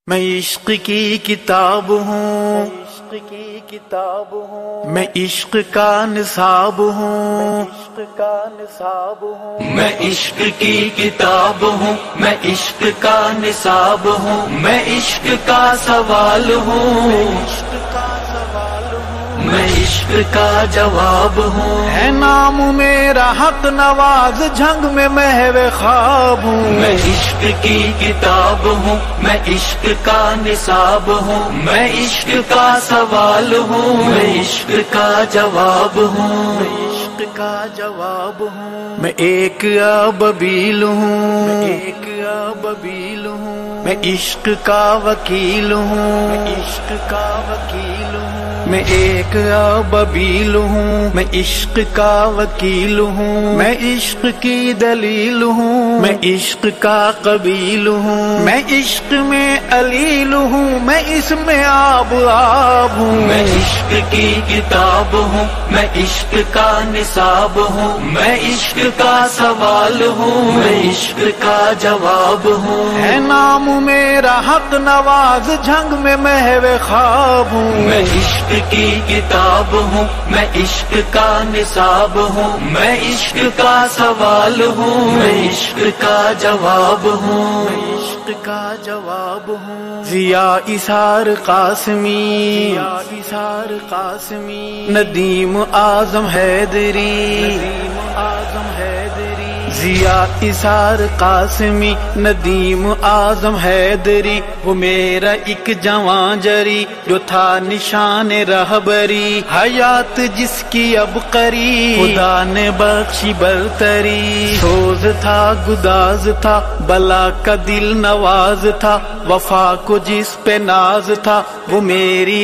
میں عشق کی کتاب ہوں، میں عشق کا نصاب ہوں، میں عشق کی کتاب ہوں، میں عشق کا نصاب ہوں، میں عشق کا سوال ہوں، میں عشق کا جواب ہوں، ہے نام میرا حق نواز، جھنگ میں محو خواب ہوں، میں عشق کی کتاب ہوں، میں عشق کا نصاب ہوں، میں عشق کا سوال ہوں، میں عشق کا جواب ہوں، عشق کا جواب ہوں، میں ایک ابابیل ہوں، ایک ابابیل ہوں، میں عشق کا وکیل ہوں، میں عشق کا وکیل ہوں، میں ایک ابابیل ہوں، میں عشق کا وکیل ہوں، میں عشق کی دلیل ہوں، میں عشق کا قبیل ہوں، میں عشق میں علیل ہوں، میں اس میں آب آب ہوں، میں عشق کی کتاب ہوں، میں عشق کا نصاب ہوں، میں عشق کا سوال ہوں، میں عشق کا جواب ہوں، ہے نام میرا حق نواز، جھنگ میں محو خواب ہوں، میں عشق کی کتاب ہوں، میں عشق کا نصاب ہوں، میں عشق کا سوال ہوں، میں عشق کا جواب ہوں، عشق کا جواب ہوں، ضیا اثار قاسمی، اثار قاسمی، ندیم اعظم حیدری، ندیم اعظم حیدری، ضیا اثار قاسمی، ندیم اعظم حیدری، وہ میرا ایک جوان جری جو تھا نشان رہبری، حیات جس کی اب قری خدا نے بخشی برتری، سوز تھا گداز تھا بلا کا دل نواز تھا، وفا کو جس پہ ناز تھا وہ میری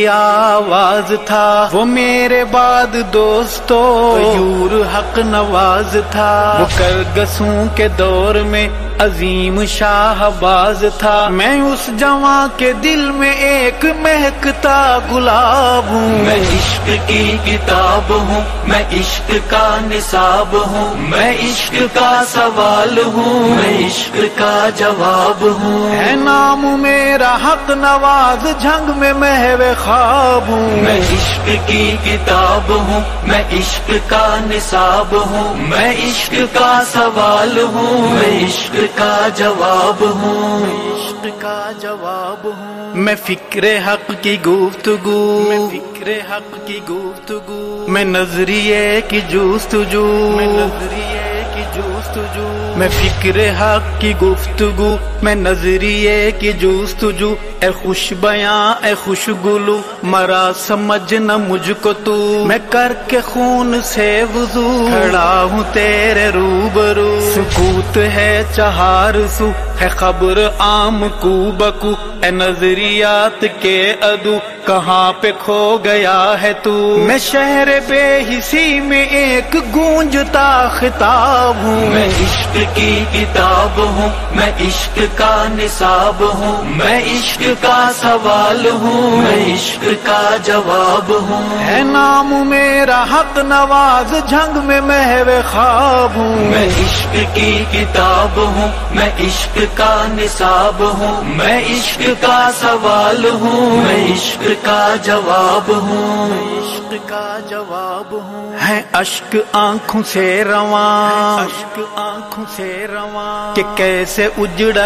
آواز تھا، وہ میرے بعد دوستو غیور حق نواز تھا، وہ کرگسوں کے دور میں عظیم شاہ باز تھا، میں اس جوان کے دل میں ایک مہکتا گلاب ہوں، میں عشق کی کتاب ہوں، میں عشق کا نصاب ہوں، میں عشق کا سوال ہوں، میں عشق کا جواب ہوں، ہے نام میرا حق نواز، جھنگ میں محو خواب ہوں، میں عشق کی کتاب ہوں، میں عشق کا نصاب ہوں، میں عشق کا سوال ہوں، میں عشق کا جواب ہوں، عشق کا جواب ہوں، میں فکر حق کی گفتگو، میں فکر حق کی گفتگو، میں نظریے کی جستجو، میں نظریے کی جستجو، میں فکر حق کی گفتگو، میں نظریے کی جستجو، اے خوش بیاں اے خوش گلو مرا سمجھ نہ مجھ کو تو، میں کر کے خون سے وضو کھڑا ہوں تیرے روبرو، سکوت ہے چہار سو ہے خبر عام کو بکو، اے نظریات کے عدو کہاں پہ کھو گیا ہے تو، میں شہر بے حسی میں ایک گونجتا خطاب ہوں، میں عشق کی کتاب ہوں، میں عشق کا نصاب ہوں، میں عشق کا سوال ہوں، میں عشق کا جواب ہوں، ہے نام میرا حق نواز، جھنگ میں محو خواب ہوں، میں عشق کی کتاب ہوں، میں عشق کا نصاب ہوں، میں عشق کا سوال ہوں، میں عشق کا جواب ہوں، عشق کا جواب ہوں، ہے اشک آنکھوں سے رواں، اشک آنکھوں سے رواں، کہ کیسے اجڑا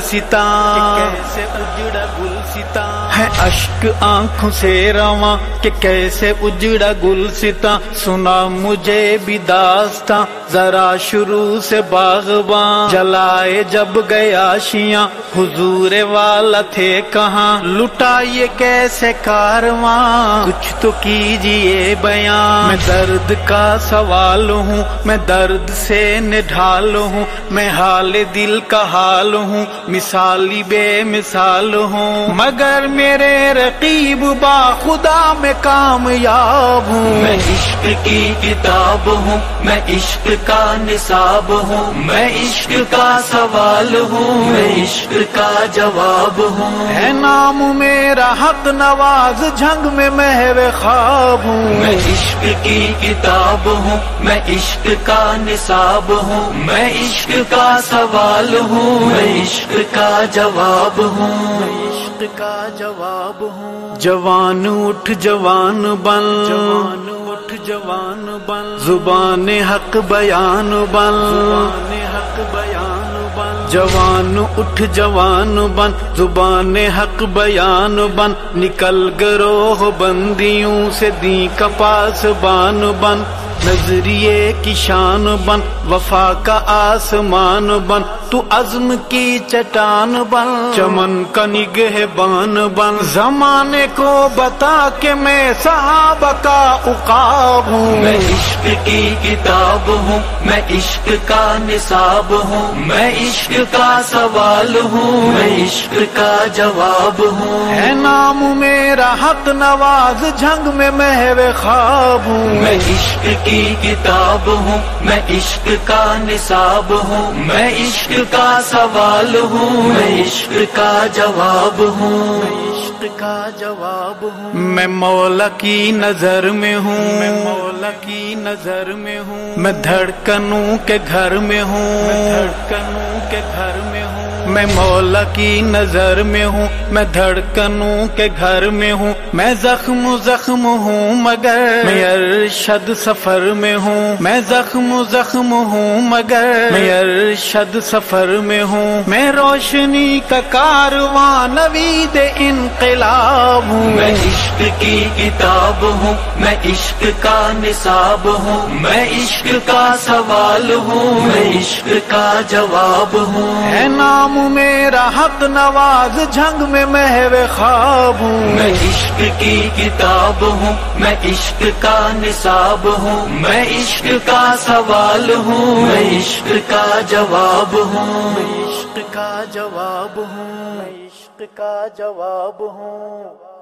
گلستاں، کیسے اجڑا گلستاں، ہے اشک آنکھوں سے رواں، کہ کیسے اجڑا گلستاں، سنا مجھے بھی داستاں ذرا شروع سے باغباں، جلائے جب گیا شیاں حضور والا تھے کہاں، لٹا یہ کیسے کارواں کچھ تو کیجئے بیان، میں درد کا سوال ہوں، میں درد سے نڈھال ہوں، میں حال دل کا حال ہوں، مثالی بے مثال ہوں، مگر میرے رقیب با خدا میں کامیاب ہوں، میں عشق کی کتاب ہوں، میں عشق کا نصاب ہوں، میں عشق کا سوال ہوں، میں عشق کا جواب ہوں، ہے نام میرا حق نواز، جھنگ میں محو خواب ہوں، میں عشق کی کتاب ہوں، میں عشق کا نصاب ہوں، میں عشق کا سوال ہوں، میں عشق کا جواب ہوں، عشق کا جواب ہوں. جوان اٹھ جوان بن، جوان اٹھ جوان بن، زبان حق بیان بن، زبان حق بیان بن. جوان اٹھ جوان بن، زبان حق بیان بن، نکل گروہ بندیوں سے دین کا پاسبان بن. نظریے کی شان بن، وفا کا آسمان بن، تو عزم کی چٹان بن، چمن کا نگہبان بن. زمانے کو بتا کہ میں صحابہ کا عقاب ہوں. میں عشق کی کتاب ہوں، میں عشق کا نصاب ہوں، میں عشق کا سوال ہوں، میں عشق کا جواب ہوں. ہے نام میرا حق نواز، جنگ میں محو خواب ہوں. میں عشق کی کتاب ہوں، میں عشق کا نصاب ہوں، میں عشق کا سوال ہوں، میں عشق کا جواب ہوں. عشق کا جواب ہوں. میں مولا کی نظر میں ہوں، میں مولا کی نظر میں ہوں. میں دھڑکنوں کے گھر میں ہوں، میں دھڑکنوں کے گھر میں ہوں. میں مولا کی نظر میں ہوں، میں دھڑکنوں کے گھر میں ہوں. میں زخم زخم ہوں مگر میں ارشد سفر میں ہوں. میں زخم زخم ہوں مگر میں ارشد سفر میں ہوں. میں روشنی کا کارواں نوید انقلاب ہوں. میں عشق کی کتاب ہوں، میں عشق کا نصاب ہوں، میں عشق کا سوال ہوں، میں عشق کا جواب ہوں. ہے نام میرا حق نواز، جنگ میں محو خواب ہوں. میں عشق کی کتاب ہوں، میں عشق کا نصاب ہوں، میں عشق کا سوال ہوں، میں عشق کا جواب ہوں. عشق کا جواب ہوں. عشق کا جواب ہوں.